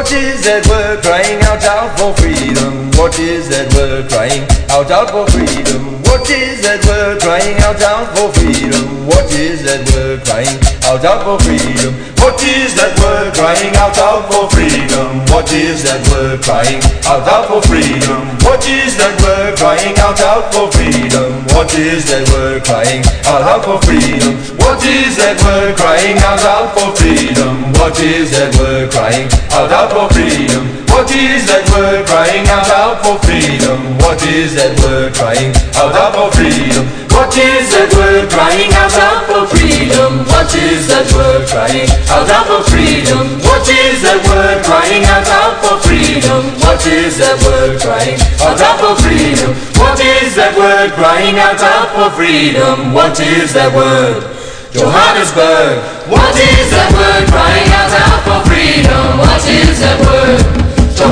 What is that word crying out for freedom? What is that word crying out for freedom? What is that word crying out for freedom? What is that word crying out for freedom? What is that word crying out for freedom? What is that word crying out for freedom? What is that word crying out for freedom? What is that word crying out for freedom? What is that word crying out for freedom? What is that word crying out for freedom? What is that word crying out for freedom? What is that word crying out for freedom? What is that word crying out for freedom? What is that word crying out for freedom? What is that word crying out for freedom? What is that word crying out for freedom? What is that word crying out for freedom? What is that word? Johannesburg. What is that word crying out for freedom? What is that word?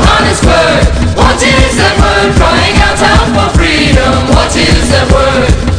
Johannesburg. What is that word crying out for freedom? What is that word?